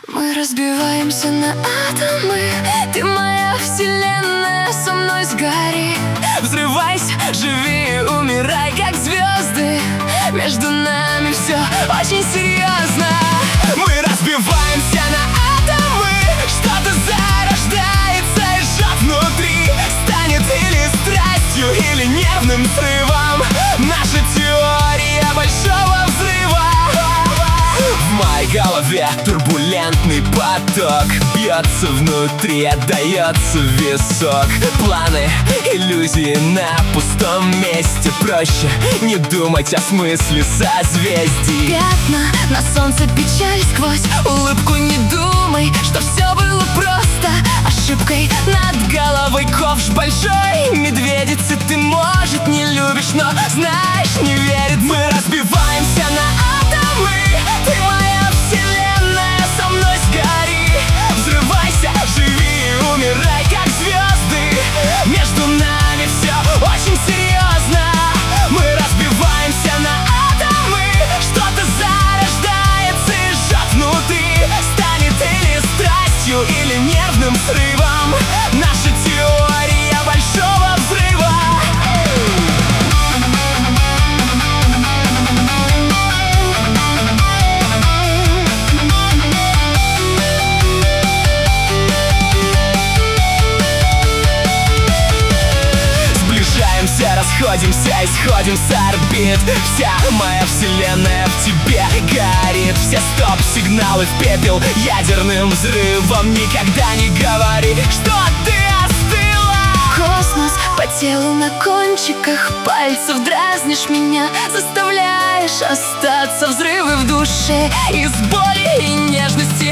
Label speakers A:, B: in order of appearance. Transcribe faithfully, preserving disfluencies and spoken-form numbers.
A: Мы разбиваемся на атомы. Ты моя вселенная, со мной сгори. Взрывайся, живи, умирай, как звезды. Между нами все очень серьезно. Мы разбиваемся на атомы. Что-то зарождается и жжет внутри. Станет или страстью, или нервным срывом. Наша теория большого взрыва. В моей голове турбулентный поток. Бьется внутри, отдается в висок. Планы, иллюзии на пустом месте. Проще не думать о смысле созвездий.
B: Пятна на солнце, печаль сквозь улыбку. Не думай, что все было просто ошибкой.
A: Над головой ковш большой медведицы. Ты, может, не любишь, но знаешь, не верит. Мы разбиваемся на атомы. Ты моя вселенная, со мной сгори. Взрывайся, живи, умирай, как звезды. Между нами все очень серьезно. Мы разбиваемся на атомы. Что-то зарождается и жжет внутри. Станет или страстью, или нервным срывом. Наша теория большого взрыва. Расходимся, исходим с орбит. Вся моя вселенная в тебе горит. Все стоп-сигналы в пепел ядерным взрывом. Никогда не говори, что ты остыла.
B: Космос по телу на кончиках пальцев. Дразнишь меня, заставляешь остаться. Взрывы в душе из боли и нежности.